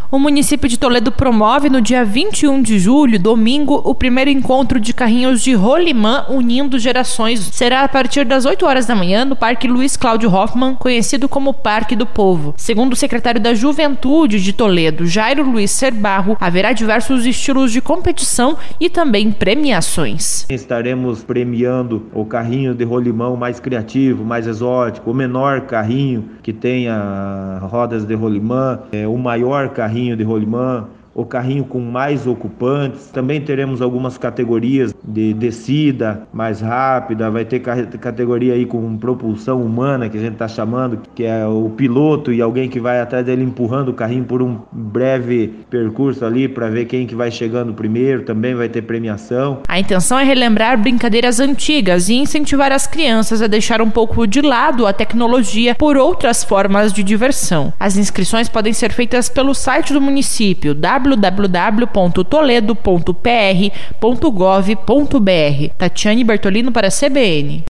O município de Toledo promove no dia 21 de julho, domingo, o primeiro encontro de carrinhos de rolimã unindo gerações. Será a partir das 8 horas da manhã no Parque Luiz Cláudio Hoffmann, conhecido como Parque do Povo. Segundo o secretário da Juventude de Toledo, Jairo Luiz Serbarro, haverá diversos estilos de competição e também premiações. Estaremos premiando o carrinho de rolimã mais criativo, mais exótico, o menor carrinho que tenha rodas de rolimã, o maior carrinho de rolimã, o carrinho com mais ocupantes. Também teremos algumas categorias de descida mais rápida, vai ter categoria aí com propulsão humana, que a gente está chamando, que é o piloto e alguém que vai atrás dele empurrando o carrinho por um breve percurso ali para ver quem que vai chegando primeiro. Também vai ter premiação. A intenção é relembrar brincadeiras antigas e incentivar as crianças a deixar um pouco de lado a tecnologia por outras formas de diversão. As inscrições podem ser feitas pelo site do município, www.toledo.pr.gov.br. Tatiane Bertolino para a CBN.